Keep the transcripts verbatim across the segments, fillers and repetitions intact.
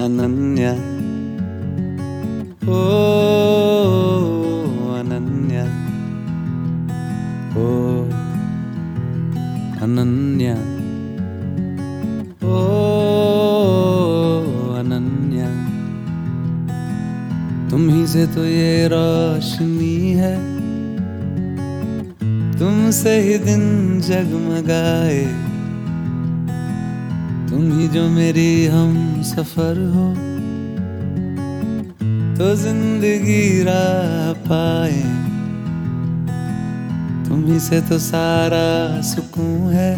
अनन्या, ओ अनन्या, ओ अनन्या, ओ अनन्या। तुम ही से तो ये रोशनी है, तुमसे ही दिन जगमगाए। तुम ही जो मेरी हम सफर हो, तो जिंदगी राह पाए। तुम ही से तो सारा सुकून है,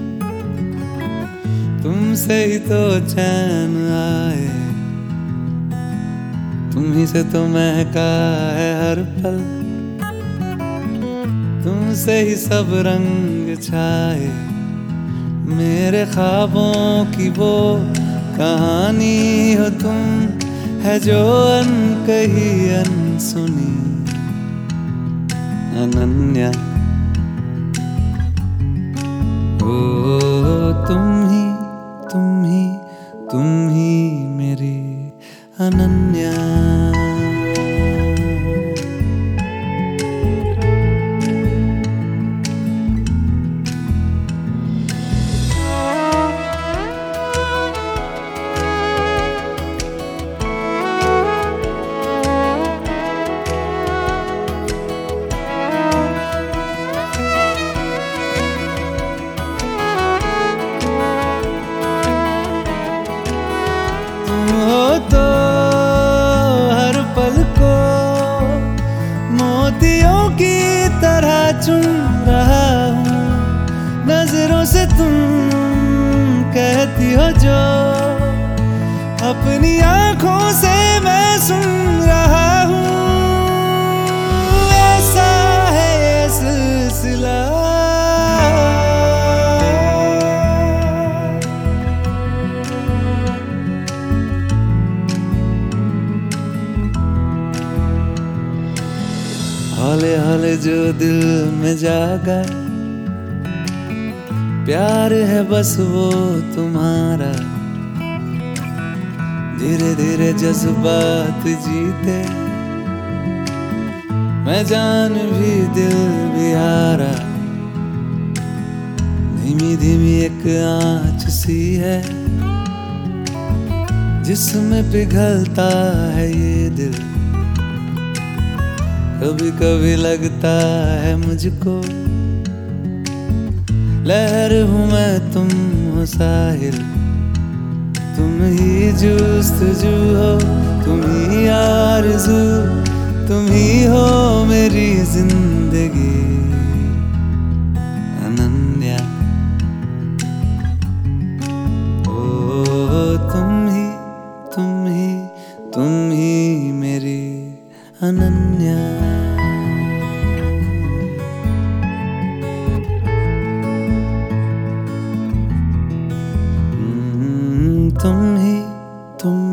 तुमसे ही तो चैन आए। तुम ही से तो महका है हर पल, तुमसे ही सब रंग छाए। मेरे ख्वाबों की वो कहानी हो तुम, है जो अनकही अनसुनी। अनन्या, ओ तुम ही तुम ही तुम ही मेरी अनन्या। तो हर पल को मोतियों की तरह चुन रहा हूँ। नजरों से तुम कहती हो जो, अपनी आंखों से मैं सुन रहा हूँ। ऐसा है ये सिलसिला, हौले हौले जो दिल में जागा। प्यार है बस वो तुम्हारा, धीरे धीरे जज्बात जीते। मैं जान भी दिल भी हारा। धीमी धीमी एक आँच सी है, जिसमें पिघलता है ये दिल। कभी कभी लगता है मुझको, लहर हूँ मैं तुम हो साहिल। तुम ही जुस्तजू हो, तुम ही आरज़ू, तुम ही हो मेरी जिंदगी। अनन्या, ओ तुम ही तुम ही तुम ही मेरी अनन्या। तुम ही तुम